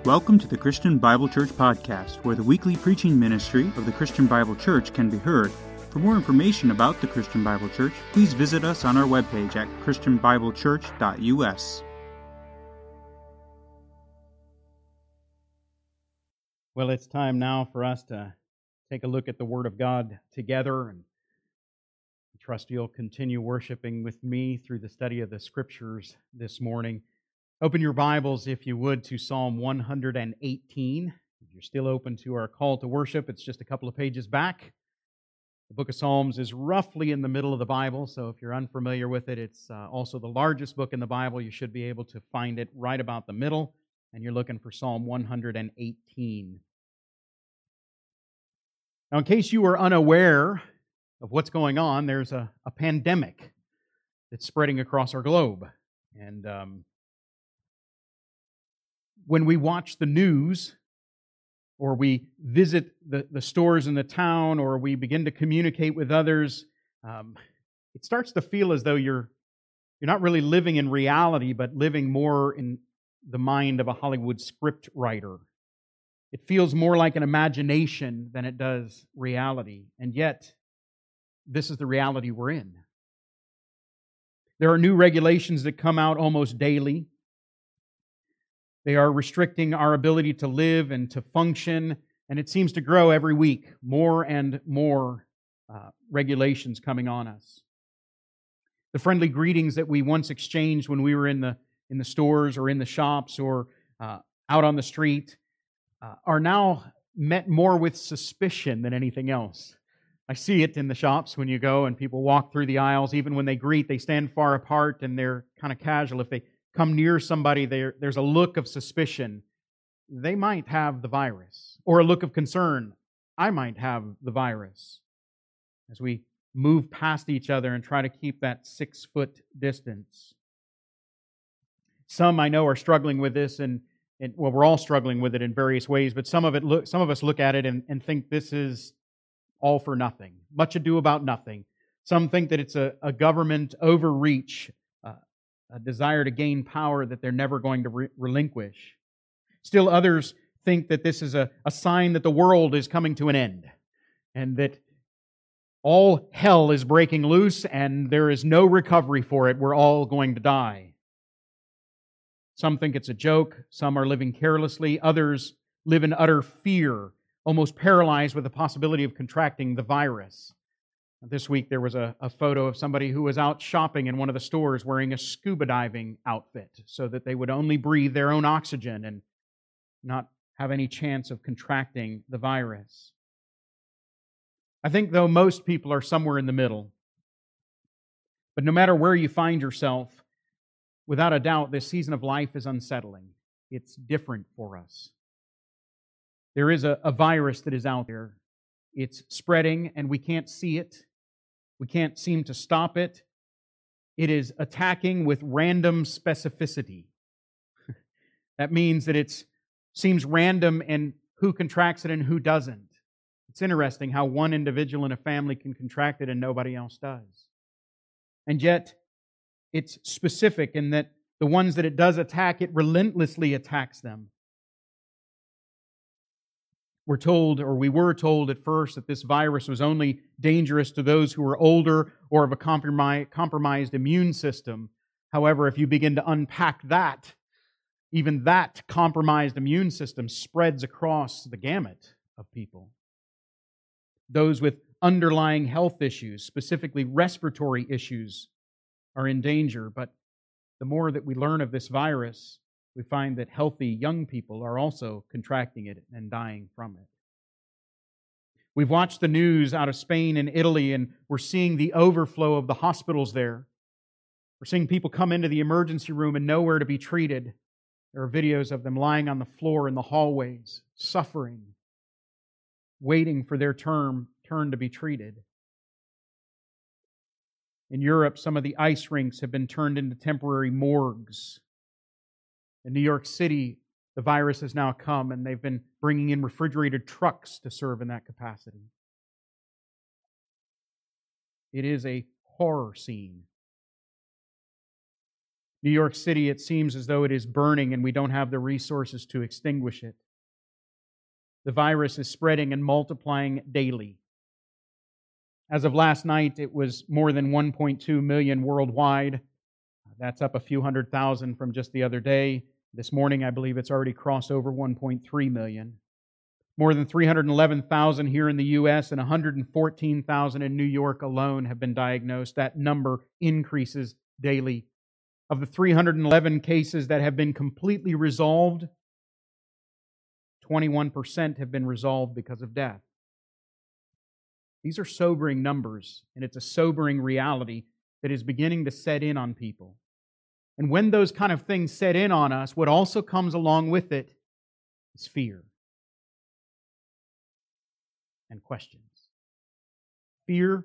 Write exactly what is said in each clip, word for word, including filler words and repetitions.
Welcome to the Christian Bible Church Podcast, where the weekly preaching ministry of the Christian Bible Church can be heard. For more information about the Christian Bible Church, please visit us on our webpage at christian bible church dot u s. Well, it's time now for us to take a look at the Word of God together, and I trust you'll continue worshiping with me through the study of the Scriptures this morning. Open your Bibles, if you would, to Psalm one hundred eighteen. If you're still open to our call to worship, it's just a couple of pages back. The book of Psalms is roughly in the middle of the Bible, so if you're unfamiliar with it, it's uh, also the largest book in the Bible. You should be able to find it right about the middle, and you're looking for Psalm one hundred eighteen. Now, in case you are unaware of what's going on, there's a, a pandemic that's spreading across our globe. And um, when we watch the news, or we visit the, the stores in the town, or we begin to communicate with others, um, it starts to feel as though you're you're not really living in reality, but living more in the mind of a Hollywood script writer. It feels more like an imagination than it does reality. And yet, this is the reality we're in. There are new regulations that come out almost daily. They are restricting our ability to live and to function, and it seems to grow every week. More and more uh, regulations coming on us. The friendly greetings that we once exchanged when we were in the in the stores or in the shops or uh, out on the street uh, are now met more with suspicion than anything else. I see it in the shops when you go and people walk through the aisles. Even when they greet, they stand far apart and they're kind of casual. If they come near somebody, there's a look of suspicion. They might have the virus. Or a look of concern. I might have the virus. As we move past each other and try to keep that six-foot distance. Some I know are struggling with this, and, and well, we're all struggling with it in various ways, but some of it look, some of us look at it and, and think this is all for nothing. Much ado about nothing. Some think that it's a, a government overreach, uh, a desire to gain power that they're never going to re- relinquish. Still others think that this is a, a sign that the world is coming to an end, and that all hell is breaking loose and there is no recovery for it. We're all going to die. Some think it's a joke. Some are living carelessly. Others live in utter fear, almost paralyzed with the possibility of contracting the virus. This week there was a, a photo of somebody who was out shopping in one of the stores wearing a scuba diving outfit so that they would only breathe their own oxygen and not have any chance of contracting the virus. I think, though, most people are somewhere in the middle. But no matter where you find yourself, without a doubt, this season of life is unsettling. It's different for us. There is a, a virus that is out there. It's spreading, and we can't see it. We can't seem to stop it. It is attacking with random specificity. That means that it seems random in who contracts it and who doesn't. It's interesting how one individual in a family can contract it and nobody else does. And yet, it's specific in that the ones that it does attack, it relentlessly attacks them. We're told, or we were told at first, that this virus was only dangerous to those who were older or of a compromised immune system. However, if you begin to unpack that, even that compromised immune system spreads across the gamut of people. Those with underlying health issues, specifically respiratory issues, are in danger. But the more that we learn of this virus, we find that healthy young people are also contracting it and dying from it. We've watched the news out of Spain and Italy, and we're seeing the overflow of the hospitals there. We're seeing people come into the emergency room and nowhere to be treated. There are videos of them lying on the floor in the hallways, suffering, waiting for their term, turn to be treated. In Europe, some of the ice rinks have been turned into temporary morgues. In New York City, the virus has now come, and they've been bringing in refrigerated trucks to serve in that capacity. It is a horror scene. New York City, it seems as though it is burning and we don't have the resources to extinguish it. The virus is spreading and multiplying daily. As of last night, it was more than one point two million worldwide. That's up a few hundred thousand from just the other day. This morning, I believe it's already crossed over one point three million. More than three hundred eleven thousand here in the U S and one hundred fourteen thousand in New York alone have been diagnosed. That number increases daily. Of the three hundred eleven cases that have been completely resolved, twenty-one percent have been resolved because of death. These are sobering numbers, and it's a sobering reality that is beginning to set in on people. And when those kind of things set in on us, what also comes along with it is fear and questions. Fear.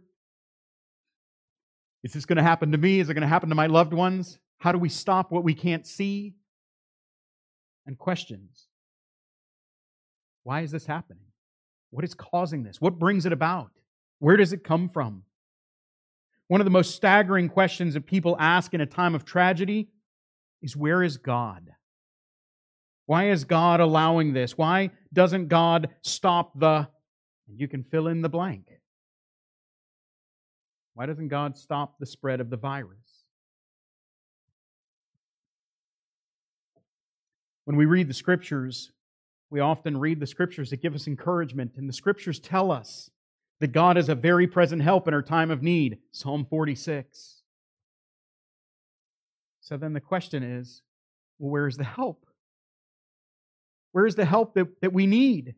Is this going to happen to me? Is it going to happen to my loved ones? How do we stop what we can't see? And questions. Why is this happening? What is causing this? What brings it about? Where does it come from? One of the most staggering questions that people ask in a time of tragedy is, where is God? Why is God allowing this? Why doesn't God stop the... And you can fill in the blank. Why doesn't God stop the spread of the virus? When we read the Scriptures, we often read the Scriptures that give us encouragement, and the Scriptures tell us that God is a very present help in our time of need. Psalm forty-six. So then the question is, well, where is the help? Where is the help that, that we need?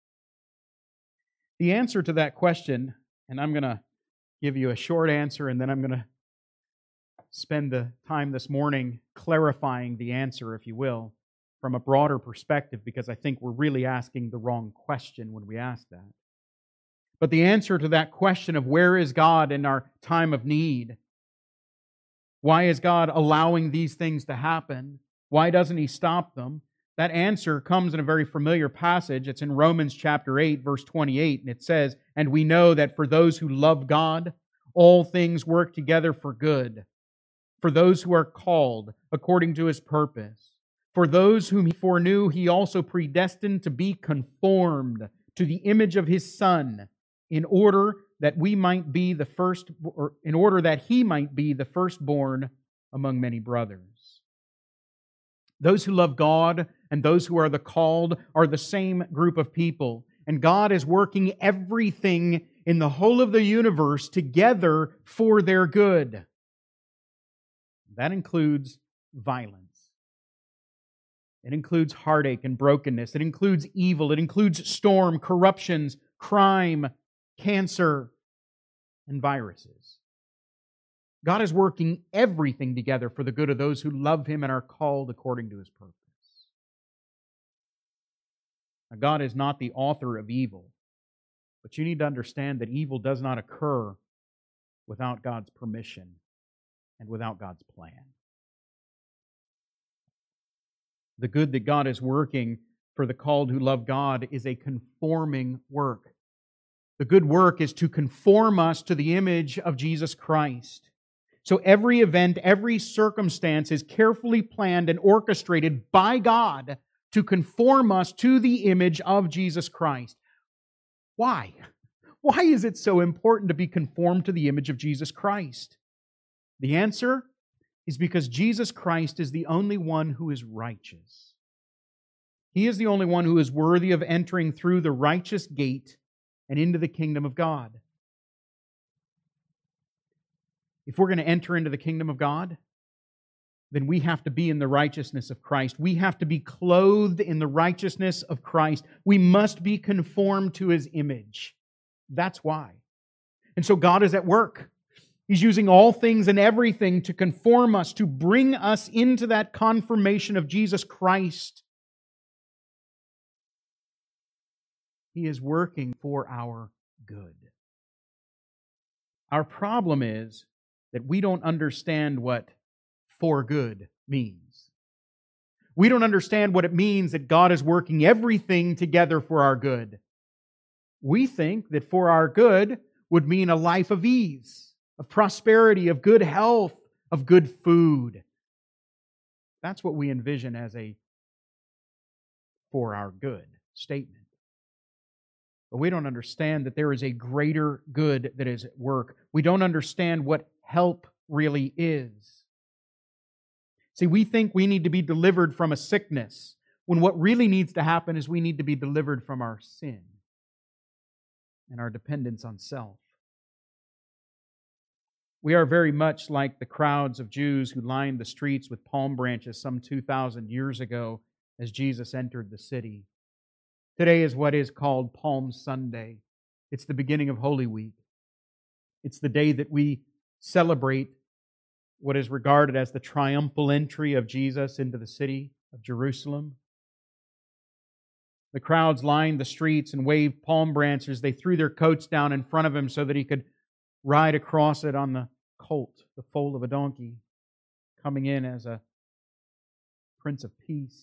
The answer to that question, and I'm going to give you a short answer, and then I'm going to spend the time this morning clarifying the answer, if you will, from a broader perspective, because I think we're really asking the wrong question when we ask that. But the answer to that question of where is God in our time of need? Why is God allowing these things to happen? Why doesn't He stop them? That answer comes in a very familiar passage. It's in Romans chapter eight, verse twenty-eight, and it says, "And we know that for those who love God, all things work together for good, for those who are called according to His purpose. For those whom He foreknew, He also predestined to be conformed to the image of His Son, in order that we might be the first, or in order that He might be the firstborn among many brothers." Those who love God and those who are the called are the same group of people. And God is working everything in the whole of the universe together for their good. That includes violence. It includes heartache and brokenness. It includes evil. It includes storm, corruptions, crime, cancer, and viruses. God is working everything together for the good of those who love Him and are called according to His purpose. Now, God is not the author of evil, but you need to understand that evil does not occur without God's permission and without God's plan. The good that God is working for the called who love God is a conforming work. The good work is to conform us to the image of Jesus Christ. So every event, every circumstance is carefully planned and orchestrated by God to conform us to the image of Jesus Christ. Why? Why is it so important to be conformed to the image of Jesus Christ? The answer is because Jesus Christ is the only one who is righteous. He is the only one who is worthy of entering through the righteous gate and into the kingdom of God. If we're going to enter into the kingdom of God, then we have to be in the righteousness of Christ. We have to be clothed in the righteousness of Christ. We must be conformed to His image. That's why. And so God is at work. He's using all things and everything to conform us, to bring us into that conformation of Jesus Christ. He is working for our good. Our problem is that we don't understand what for good means. We don't understand what it means that God is working everything together for our good. We think that for our good would mean a life of ease, of prosperity, of good health, of good food. That's what we envision as a for our good statement. But we don't understand that there is a greater good that is at work. We don't understand what help really is. See, we think we need to be delivered from a sickness, when what really needs to happen is we need to be delivered from our sin and our dependence on self. We are very much like the crowds of Jews who lined the streets with palm branches some two thousand years ago as Jesus entered the city. Today is what is called Palm Sunday. It's the beginning of Holy Week. It's the day that we celebrate what is regarded as the triumphal entry of Jesus into the city of Jerusalem. The crowds lined the streets and waved palm branches. They threw their coats down in front of him so that he could ride across it on the colt, the foal of a donkey, coming in as a Prince of Peace.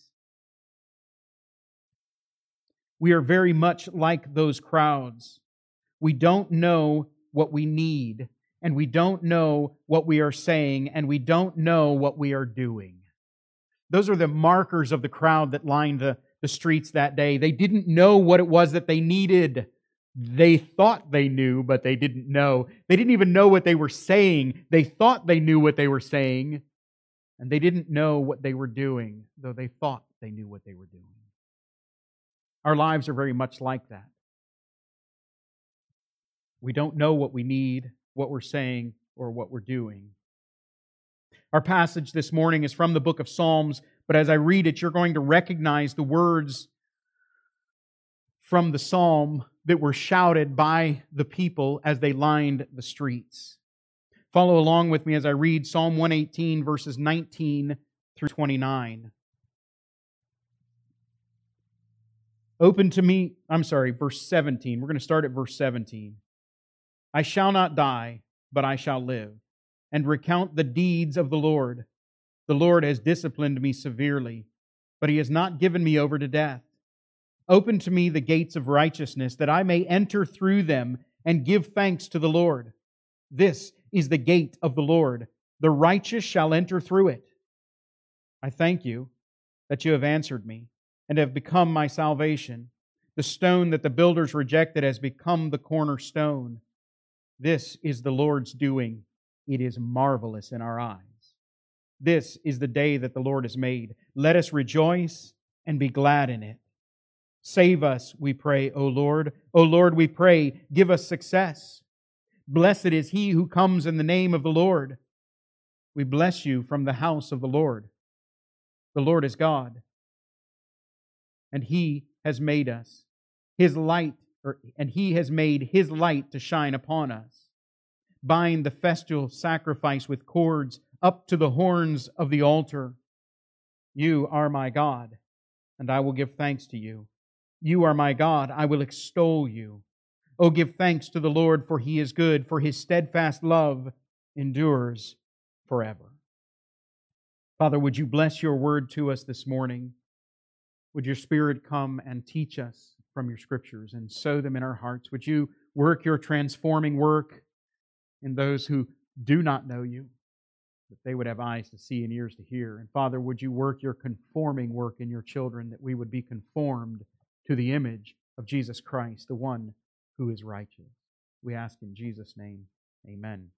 We are very much like those crowds. We don't know what we need, and we don't know what we are saying, and we don't know what we are doing. Those are the markers of the crowd that lined the, the streets that day. They didn't know what it was that they needed. They thought they knew, but they didn't know. They didn't even know what they were saying. They thought they knew what they were saying, and they didn't know what they were doing, though they thought they knew what they were doing. Our lives are very much like that. We don't know what we need, what we're saying, or what we're doing. Our passage this morning is from the book of Psalms, but as I read it, you're going to recognize the words from the psalm that were shouted by the people as they lined the streets. Follow along with me as I read Psalm one eighteen, verses nineteen through twenty-nine. Open to me, I'm sorry, verse seventeen. We're going to start at verse seventeen. I shall not die, but I shall live, and recount the deeds of the Lord. The Lord has disciplined me severely, but He has not given me over to death. Open to me the gates of righteousness, that I may enter through them and give thanks to the Lord. This is the gate of the Lord. The righteous shall enter through it. I thank you that you have answered me and have become my salvation. The stone that the builders rejected has become the cornerstone. This is the Lord's doing. It is marvelous in our eyes. This is the day that the Lord has made. Let us rejoice and be glad in it. Save us, we pray, O Lord. O Lord, we pray, give us success. Blessed is he who comes in the name of the Lord. We bless you from the house of the Lord. The Lord is God, and He has made us His light, or, and He has made His light to shine upon us. Bind the festal sacrifice with cords up to the horns of the altar. You are my God, and I will give thanks to you. You are my God, I will extol you. Oh, give thanks to the Lord, for He is good, for His steadfast love endures forever. Father, would you bless your word to us this morning? Would your Spirit come and teach us from your Scriptures and sow them in our hearts? Would you work your transforming work in those who do not know you, that they would have eyes to see and ears to hear? And Father, would you work your conforming work in your children, that we would be conformed to the image of Jesus Christ, the one who is righteous? We ask in Jesus' name, amen.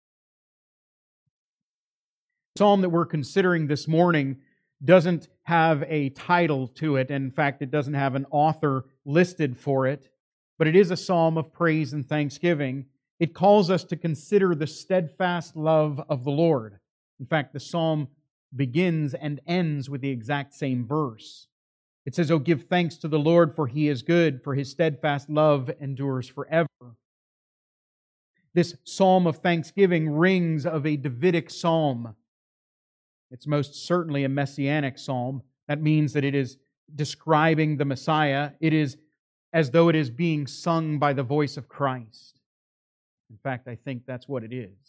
The psalm that we're considering this morning doesn't have a title to it. In fact, it doesn't have an author listed for it, but it is a psalm of praise and thanksgiving. It calls us to consider the steadfast love of the Lord. In fact, the psalm begins and ends with the exact same verse. It says, "Oh, give thanks to the Lord, for He is good, for His steadfast love endures forever." This psalm of thanksgiving rings of a Davidic psalm. It's most certainly a messianic psalm. That means that it is describing the Messiah. It is as though it is being sung by the voice of Christ. In fact, I think that's what it is.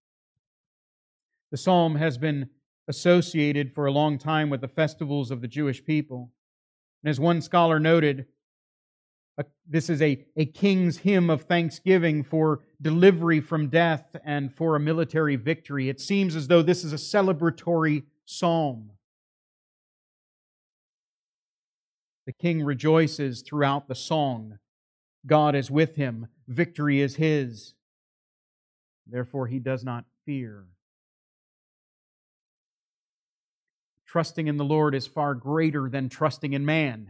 The psalm has been associated for a long time with the festivals of the Jewish people. And as one scholar noted, this is a, a king's hymn of thanksgiving for delivery from death and for a military victory. It seems as though this is a celebratory psalm. The king rejoices throughout the song. God is with him. Victory is his. Therefore, he does not fear. Trusting in the Lord is far greater than trusting in man.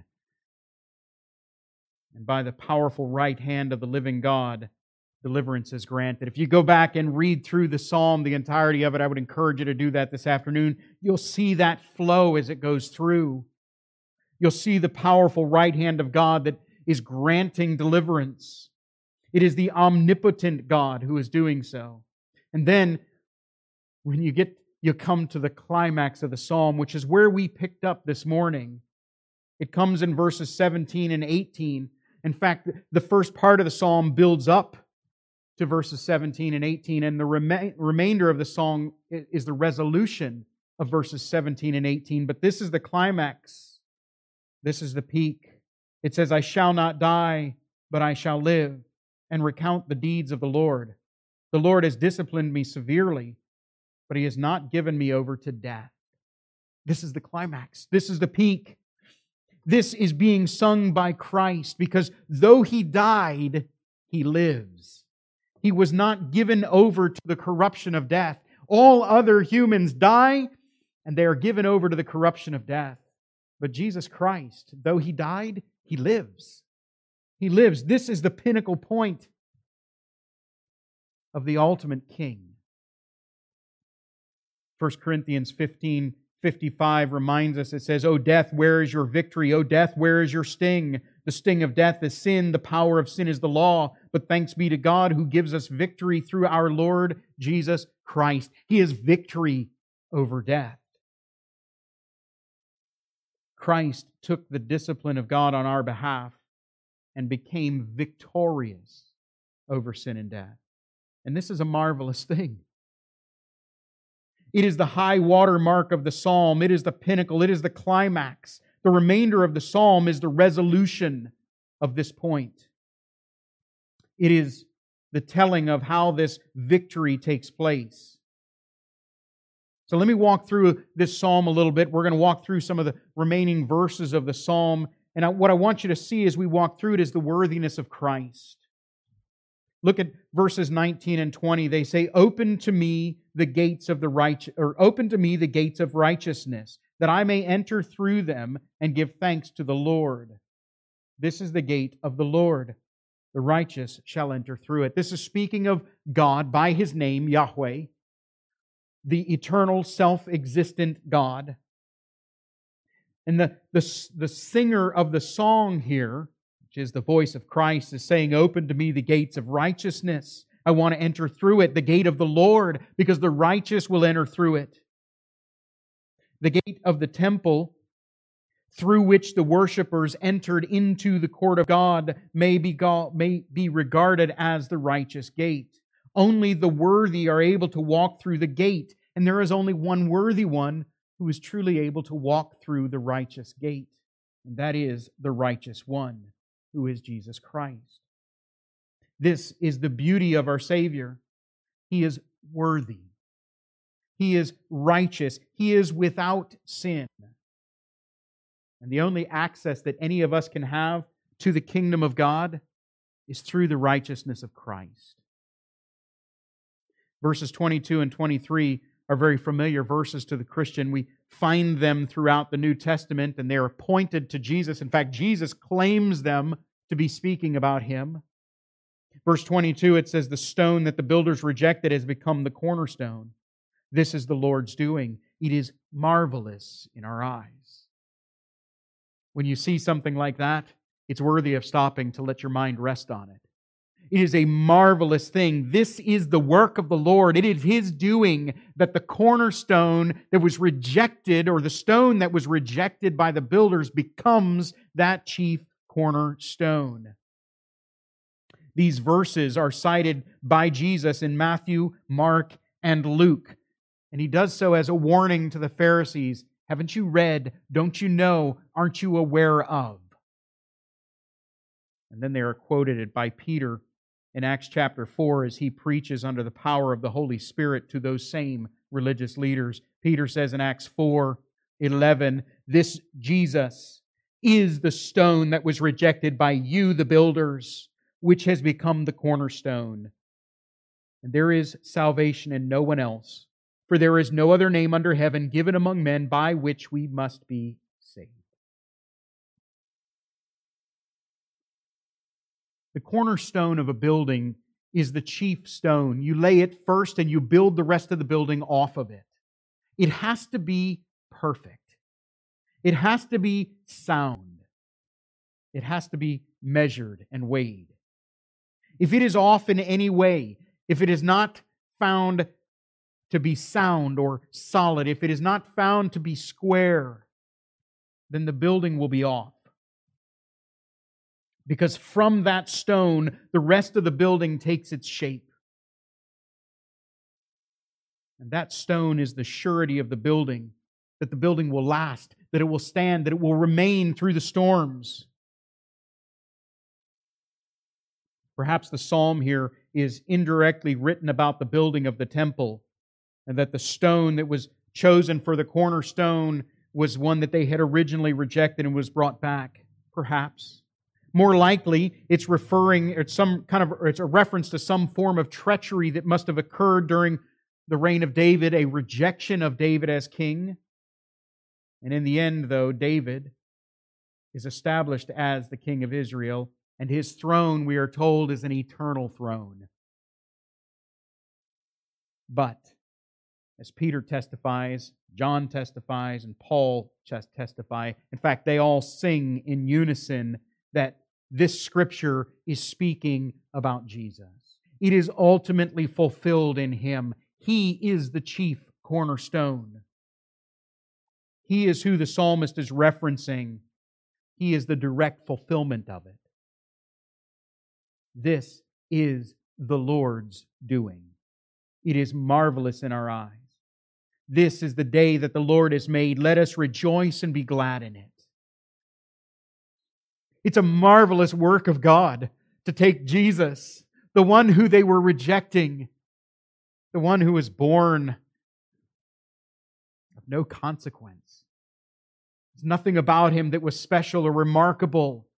And by the powerful right hand of the living God, deliverance is granted. If you go back and read through the psalm, the entirety of it, I would encourage you to do that this afternoon. You'll see that flow as it goes through. You'll see the powerful right hand of God that is granting deliverance. It is the omnipotent God who is doing so. And then, when you get, you come to the climax of the psalm, which is where we picked up this morning. It comes in verses seventeen and eighteen. In fact, the first part of the psalm builds up to verses seventeen and eighteen, and the rema- remainder of the song is the resolution of verses seventeen and eighteen. But this is the climax. This is the peak. It says, I shall not die, but I shall live, and recount the deeds of the Lord. The Lord has disciplined me severely, but He has not given me over to death. This is the climax. This is the peak. This is being sung by Christ, because though He died, He lives. He was not given over to the corruption of death. All other humans die, and they are given over to the corruption of death. But Jesus Christ, though He died, He lives. He lives. This is the pinnacle point of the ultimate King. First Corinthians fifteen fifty-five reminds us, it says, O death, where is your victory? O death, where is your sting? The sting of death is sin. The power of sin is the law. But thanks be to God who gives us victory through our Lord Jesus Christ. He is victory over death. Christ took the discipline of God on our behalf and became victorious over sin and death. And this is a marvelous thing. It is the high water mark of the psalm. It is the pinnacle. It is the climax. The remainder of the psalm is the resolution of this point. It is the telling of how this victory takes place. So let me walk through this psalm a little bit. We're going to walk through some of the remaining verses of the psalm. And I, what I want you to see as we walk through it is the worthiness of Christ. Look at verses nineteen and twenty. They say, Open to me the gates of the righteous, or open to me the gates of righteousness, that I may enter through them and give thanks to the Lord. This is the gate of the Lord. The righteous shall enter through it. This is speaking of God by His name, Yahweh, the eternal, self-existent God. And the, the, the singer of the song here, which is the voice of Christ, is saying, Open to me the gates of righteousness. I want to enter through it, the gate of the Lord, because the righteous will enter through it. The gate of the temple, through which the worshipers entered into the court of God, may be, may be regarded as the righteous gate. Only the worthy are able to walk through the gate, and there is only one worthy one who is truly able to walk through the righteous gate, and that is the righteous one, who is Jesus Christ. This is the beauty of our Savior. He is worthy. He is righteous. He is without sin. And the only access that any of us can have to the kingdom of God is through the righteousness of Christ. Verses twenty-two and twenty-three are very familiar verses to the Christian. We find them throughout the New Testament, and they are pointed to Jesus. In fact, Jesus claims them to be speaking about Him. Verse twenty-two, it says, The stone that the builders rejected has become the cornerstone. This is the Lord's doing. It is marvelous in our eyes. When you see something like that, it's worthy of stopping to let your mind rest on it. It is a marvelous thing. This is the work of the Lord. It is His doing that the cornerstone that was rejected, or the stone that was rejected by the builders, becomes that chief cornerstone. These verses are cited by Jesus in Matthew, Mark, and Luke. And He does so as a warning to the Pharisees. Haven't you read? Don't you know? Aren't you aware of? And then they are quoted by Peter in Acts chapter four as he preaches under the power of the Holy Spirit to those same religious leaders. Peter says in Acts four eleven, This Jesus is the stone that was rejected by you, the builders, which has become the cornerstone. And there is salvation in no one else, for there is no other name under heaven given among men by which we must be saved. The cornerstone of a building is the chief stone. You lay it first and you build the rest of the building off of it. It has to be perfect. It has to be sound. It has to be measured and weighed. If it is off in any way, if it is not found to be sound or solid, if it is not found to be square, then the building will be off. Because from that stone, the rest of the building takes its shape. And that stone is the surety of the building, that the building will last, that it will stand, that it will remain through the storms. Perhaps the psalm here is indirectly written about the building of the temple, and that the stone that was chosen for the cornerstone was one that they had originally rejected and was brought back, perhaps. More likely, it's referring, it's some kind of, it's a reference to some form of treachery that must have occurred during the reign of David, a rejection of David as king. And in the end, though, David is established as the king of Israel, and his throne, we are told, is an eternal throne. But, as Peter testifies, John testifies, and Paul testify, in fact, they all sing in unison that this Scripture is speaking about Jesus. It is ultimately fulfilled in Him. He is the chief cornerstone. He is who the psalmist is referencing. He is the direct fulfillment of it. This is the Lord's doing. It is marvelous in our eyes. This is the day that the Lord has made. Let us rejoice and be glad in it. It's a marvelous work of God to take Jesus, the one who they were rejecting, the one who was born of no consequence. There's nothing about Him that was special or remarkable.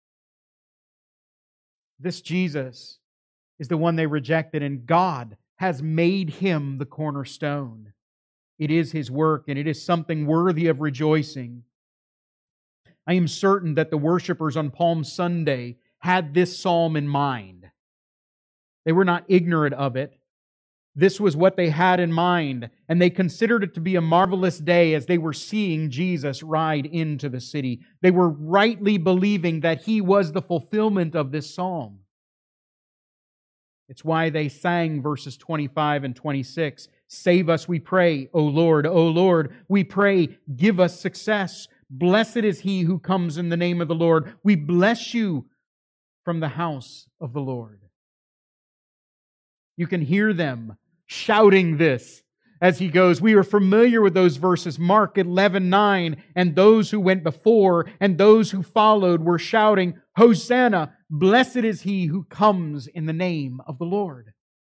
This Jesus is the one they rejected, and God has made Him the cornerstone. It is His work, and it is something worthy of rejoicing. I am certain that the worshipers on Palm Sunday had this psalm in mind. They were not ignorant of it. This was what they had in mind, and they considered it to be a marvelous day as they were seeing Jesus ride into the city. They were rightly believing that He was the fulfillment of this psalm. It's why they sang verses twenty-five and twenty-six. Save us, we pray, O Lord, O Lord, we pray, give us success. Blessed is he who comes in the name of the Lord. We bless you from the house of the Lord. You can hear them shouting this as He goes. We are familiar with those verses, Mark eleven nine, and those who went before and those who followed were shouting, Hosanna, blessed is he who comes in the name of the Lord.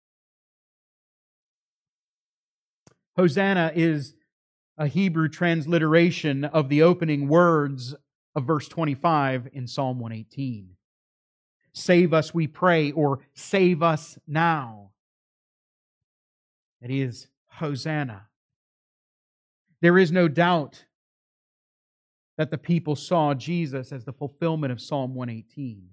Hosanna is a Hebrew transliteration of the opening words of verse twenty-five in Psalm one eighteen. Save us, we pray, or save us now. It is Hosanna. There is no doubt that the people saw Jesus as the fulfillment of Psalm one eighteen.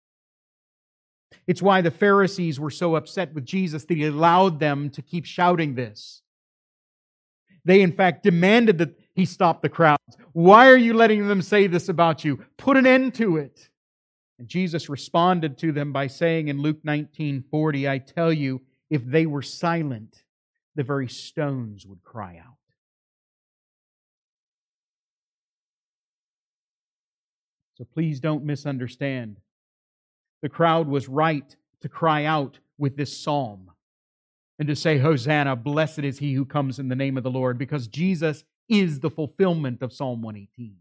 It's why the Pharisees were so upset with Jesus that He allowed them to keep shouting this. They, in fact, demanded that He stop the crowds. Why are you letting them say this about you? Put an end to it. And Jesus responded to them by saying in Luke nineteen forty, I tell you, if they were silent, the very stones would cry out. So please don't misunderstand. The crowd was right to cry out with this psalm and to say, Hosanna, blessed is he who comes in the name of the Lord, because Jesus is the fulfillment of Psalm one eighteen.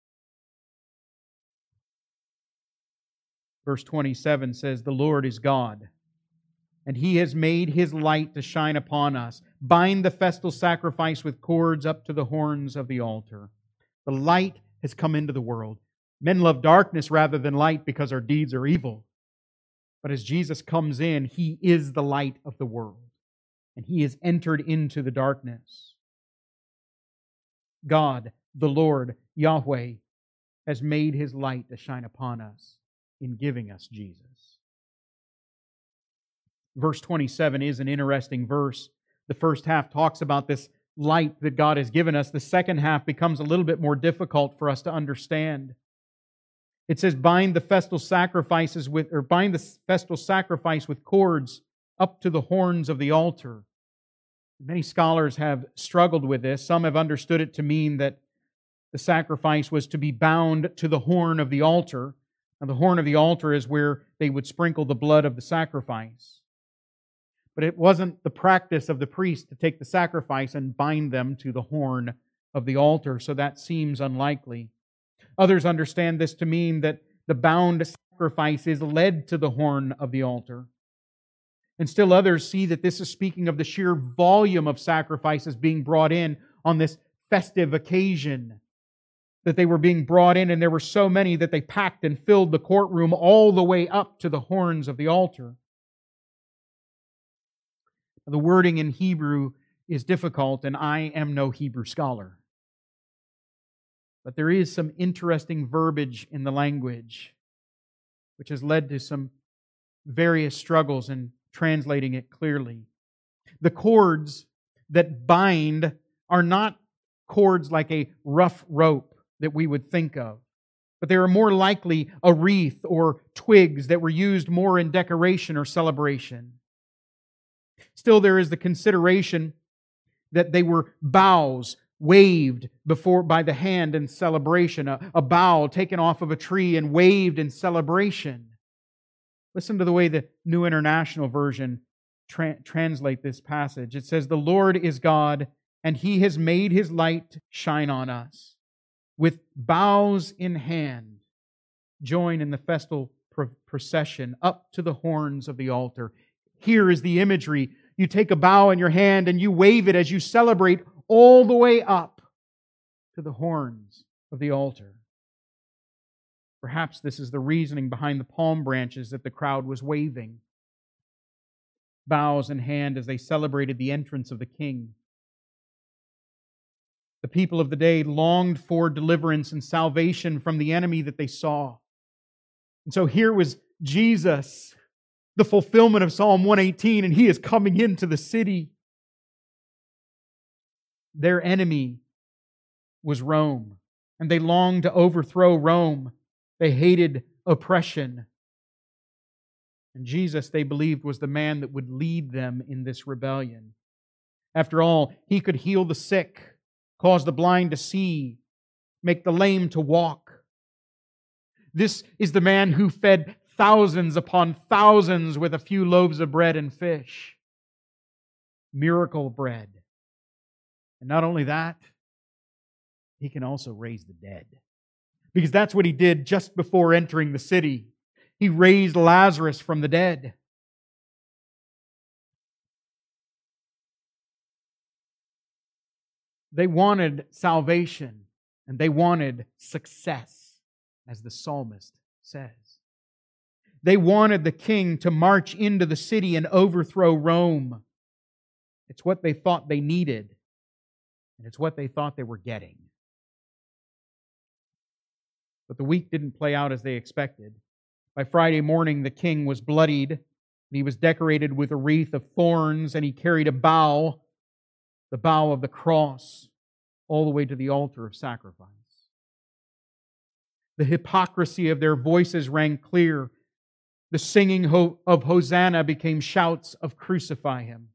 Verse twenty-seven says, the Lord is God, and He has made His light to shine upon us. Bind the festal sacrifice with cords up to the horns of the altar. The light has come into the world. Men love darkness rather than light because our deeds are evil. But as Jesus comes in, He is the light of the world, and He has entered into the darkness. God, the Lord, Yahweh, has made His light to shine upon us in giving us Jesus. Verse twenty-seven is an interesting verse. The first half talks about this light that God has given us. The second half becomes a little bit more difficult for us to understand. It says, bind the festal sacrifices with, or bind the festal sacrifice with cords up to the horns of the altar. Many scholars have struggled with this. Some have understood it to mean that the sacrifice was to be bound to the horn of the altar. Now, the horn of the altar is where they would sprinkle the blood of the sacrifice. But it wasn't the practice of the priest to take the sacrifice and bind them to the horn of the altar, so that seems unlikely. Others understand this to mean that the bound sacrifice is led to the horn of the altar. And still others see that this is speaking of the sheer volume of sacrifices being brought in on this festive occasion. That they were being brought in, and there were so many that they packed and filled the courtroom all the way up to the horns of the altar. The wording in Hebrew is difficult, and I am no Hebrew scholar. But there is some interesting verbiage in the language, which has led to some various struggles in translating it clearly. The cords that bind are not cords like a rough rope that we would think of, but they are more likely a wreath or twigs that were used more in decoration or celebration. Still, there is the consideration that they were boughs waved before by the hand in celebration, a, a bough taken off of a tree and waved in celebration. Listen to the way the New International Version tra- translate this passage. It says, "The Lord is God, and He has made His light shine on us. With boughs in hand, join in the festal pro- procession up to the horns of the altar." Here is the imagery. You take a bough in your hand and you wave it as you celebrate all the way up to the horns of the altar. Perhaps this is the reasoning behind the palm branches that the crowd was waving. Boughs in hand as they celebrated the entrance of the King. The people of the day longed for deliverance and salvation from the enemy that they saw. And so here was Jesus, the fulfillment of Psalm one eighteen, and He is coming into the city. Their enemy was Rome, and they longed to overthrow Rome. They hated oppression. And Jesus, they believed, was the man that would lead them in this rebellion. After all, He could heal the sick, cause the blind to see, make the lame to walk. This is the man who fed thousands upon thousands with a few loaves of bread and fish. Miracle bread. And not only that, He can also raise the dead. Because that's what He did just before entering the city. He raised Lazarus from the dead. They wanted salvation, and they wanted success, as the psalmist says. They wanted the king to march into the city and overthrow Rome. It's what they thought they needed, and it's what they thought they were getting. But the week didn't play out as they expected. By Friday morning, the king was bloodied, and he was decorated with a wreath of thorns, and he carried a bough, the bough of the cross, all the way to the altar of sacrifice. The hypocrisy of their voices rang clear. The singing of Hosanna became shouts of crucify Him.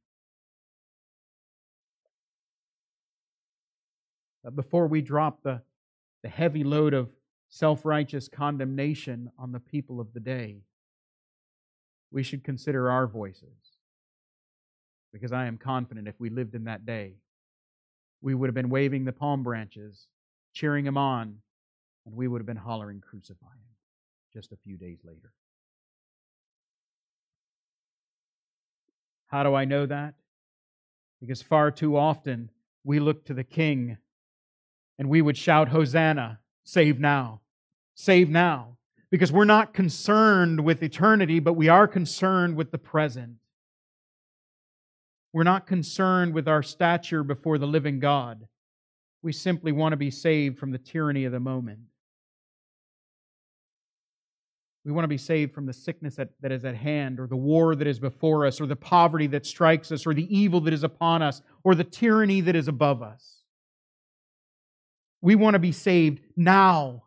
But before we drop the, the heavy load of self-righteous condemnation on the people of the day, we should consider our voices. Because I am confident if we lived in that day, we would have been waving the palm branches, cheering Him on, and we would have been hollering, "Crucify Him," just a few days later. How do I know that? Because far too often we look to the King and we would shout, "Hosanna, save now, Save now. Because we're not concerned with eternity, but we are concerned with the present. We're not concerned with our stature before the living God. We simply want to be saved from the tyranny of the moment. We want to be saved from the sickness that, that is at hand, or the war that is before us, or the poverty that strikes us, or the evil that is upon us, or the tyranny that is above us. We want to be saved now,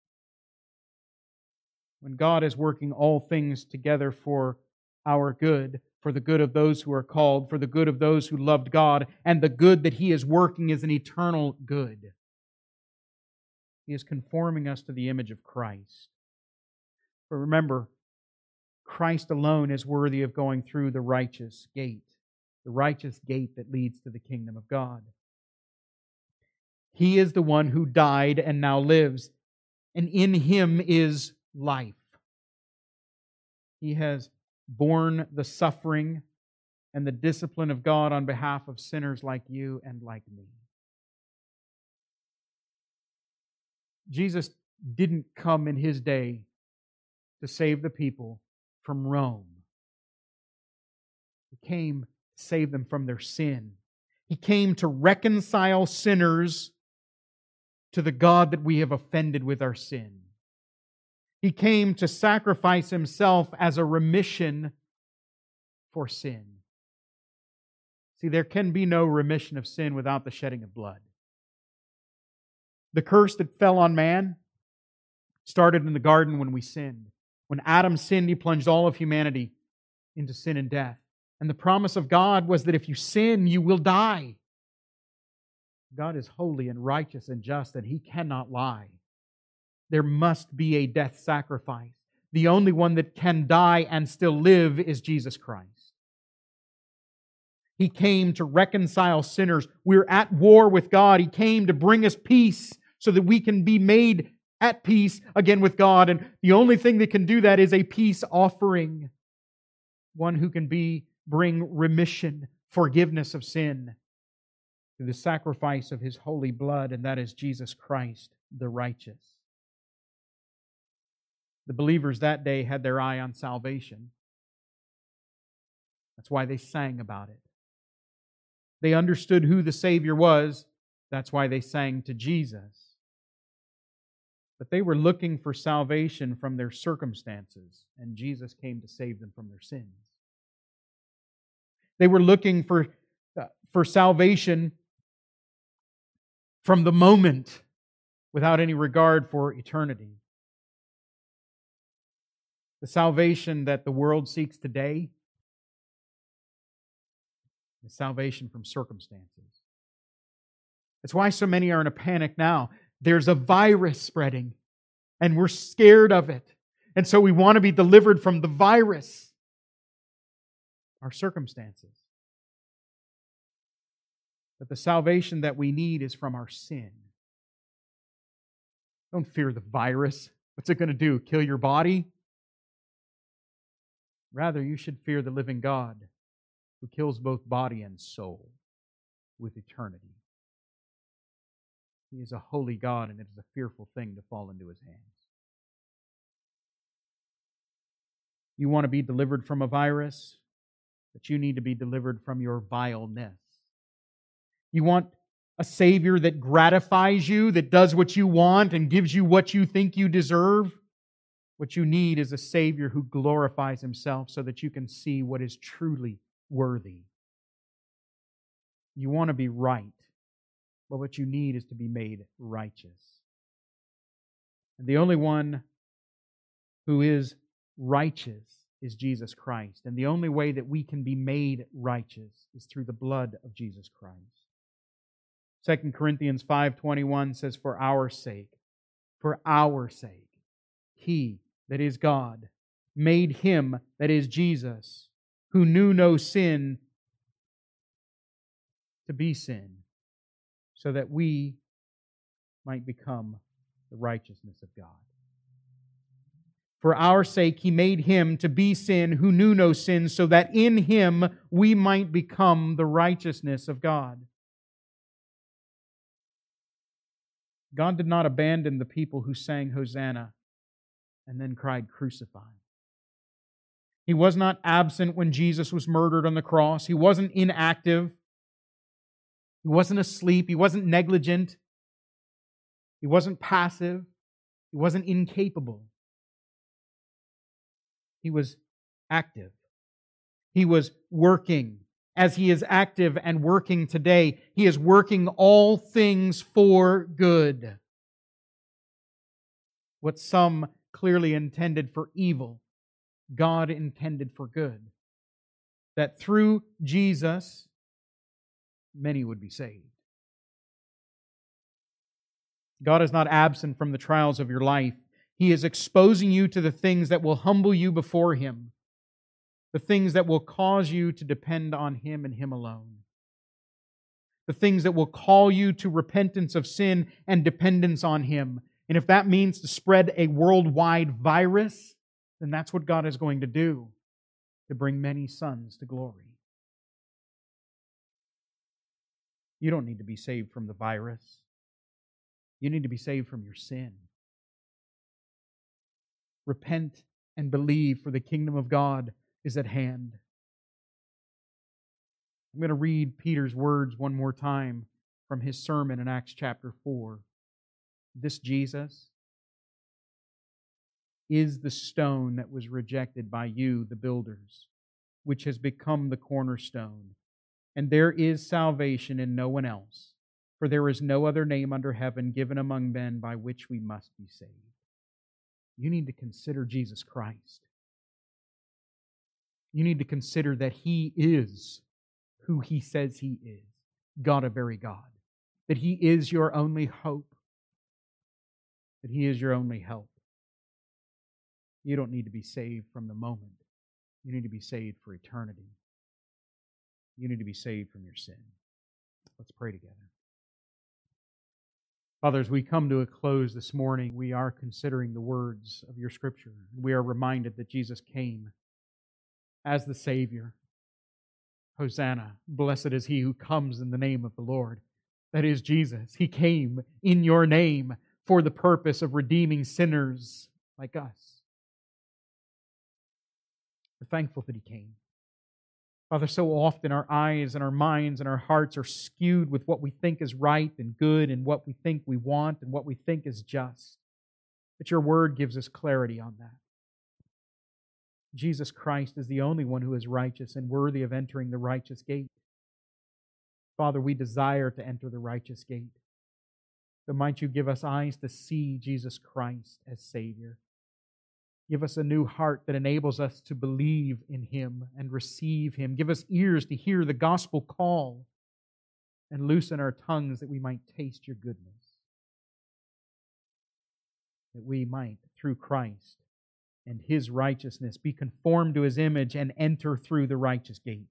when God is working all things together for our good, for the good of those who are called, for the good of those who loved God, and the good that He is working is an eternal good. He is conforming us to the image of Christ. But remember, Christ alone is worthy of going through the righteous gate, the righteous gate that leads to the kingdom of God. He is the one who died and now lives, and in Him is life. He has borne the suffering and the discipline of God on behalf of sinners like you and like me. Jesus didn't come in His day to save the people from Rome. He came to save them from their sin. He came to reconcile sinners to the God that we have offended with our sin. He came to sacrifice Himself as a remission for sin. See, there can be no remission of sin without the shedding of blood. The curse that fell on man started in the garden when we sinned. When Adam sinned, he plunged all of humanity into sin and death. And the promise of God was that if you sin, you will die. God is holy and righteous and just, and He cannot lie. There must be a death sacrifice. The only one that can die and still live is Jesus Christ. He came to reconcile sinners. We're at war with God. He came to bring us peace so that we can be made at peace again with God. And the only thing that can do that is a peace offering. One who can be bring remission, forgiveness of sin through the sacrifice of His holy blood, and that is Jesus Christ, the righteous. The believers that day had their eye on salvation. That's why they sang about it. They understood who the Savior was. That's why they sang to Jesus. But they were looking for salvation from their circumstances, and Jesus came to save them from their sins. They were looking for, uh, for salvation from the moment without any regard for eternity. The salvation that the world seeks today is salvation from circumstances. That's why so many are in a panic now. There's a virus spreading, and we're scared of it. And so we want to be delivered from the virus, our circumstances. But the salvation that we need is from our sin. Don't fear the virus. What's it going to do? Kill your body? Rather, you should fear the living God who kills both body and soul with eternity. He is a holy God, and it is a fearful thing to fall into His hands. You want to be delivered from a virus, but you need to be delivered from your vileness. You want a Savior that gratifies you, that does what you want and gives you what you think you deserve. What you need is a Savior who glorifies Himself so that you can see what is truly worthy. You want to be right, but what you need is to be made righteous. And the only one who is righteous is Jesus Christ. And the only way that we can be made righteous is through the blood of Jesus Christ. Second Corinthians five twenty-one says, for our sake, for our sake, He, that is God, made Him, that is Jesus, who knew no sin, to be sin, so that we might become the righteousness of God. For our sake He made Him to be sin who knew no sin, so that in Him we might become the righteousness of God. God did not abandon the people who sang Hosanna and then cried, "Crucify." He was not absent when Jesus was murdered on the cross. He wasn't inactive. He wasn't asleep. He wasn't negligent. He wasn't passive. He wasn't incapable. He was active. He was working. As He is active and working today, He is working all things for good. What some clearly intended for evil, God intended for good. That through Jesus, many would be saved. God is not absent from the trials of your life. He is exposing you to the things that will humble you before Him, the things that will cause you to depend on Him and Him alone, the things that will call you to repentance of sin and dependence on Him. And if that means to spread a worldwide virus, then that's what God is going to do to bring many sons to glory. You don't need to be saved from the virus. You need to be saved from your sin. Repent and believe, for the kingdom of God is at hand. I'm going to read Peter's words one more time from his sermon in Acts chapter four. This Jesus is the stone that was rejected by you, the builders, which has become the cornerstone. And there is salvation in no one else, for there is no other name under heaven given among men by which we must be saved. You need to consider Jesus Christ. You need to consider that He is who He says He is, God, a very God. That He is your only hope. That He is your only help. You don't need to be saved from the moment. You need to be saved for eternity. You need to be saved from your sin. Let's pray together. Father, as we come to a close this morning, we are considering the words of your Scripture. We are reminded that Jesus came as the Savior. Hosanna, blessed is He who comes in the name of the Lord. That is Jesus. He came in your name for the purpose of redeeming sinners like us. We're thankful that He came. Father, so often our eyes and our minds and our hearts are skewed with what we think is right and good and what we think we want and what we think is just. But your word gives us clarity on that. Jesus Christ is the only one who is righteous and worthy of entering the righteous gate. Father, we desire to enter the righteous gate. So might you give us eyes to see Jesus Christ as Savior. Give us a new heart that enables us to believe in Him and receive Him. Give us ears to hear the gospel call and loosen our tongues that we might taste your goodness. That we might, through Christ and His righteousness, be conformed to His image and enter through the righteous gate.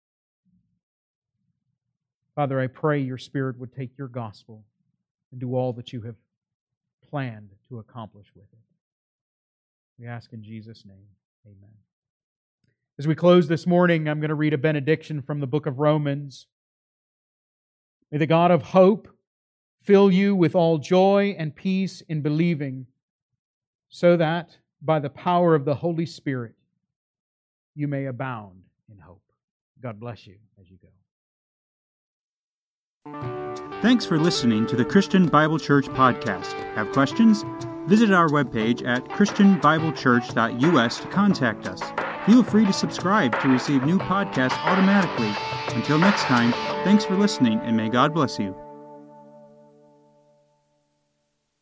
Father, I pray your Spirit would take your gospel and do all that you have planned to accomplish with it. We ask in Jesus' name, amen. As we close this morning, I'm going to read a benediction from the book of Romans. May the God of hope fill you with all joy and peace in believing, so that by the power of the Holy Spirit you may abound in hope. God bless you as you go. Thanks for listening to the Christian Bible Church podcast. Have questions? Visit our webpage at christian bible church dot u s to contact us. Feel free to subscribe to receive new podcasts automatically. Until next time, thanks for listening, and may God bless you.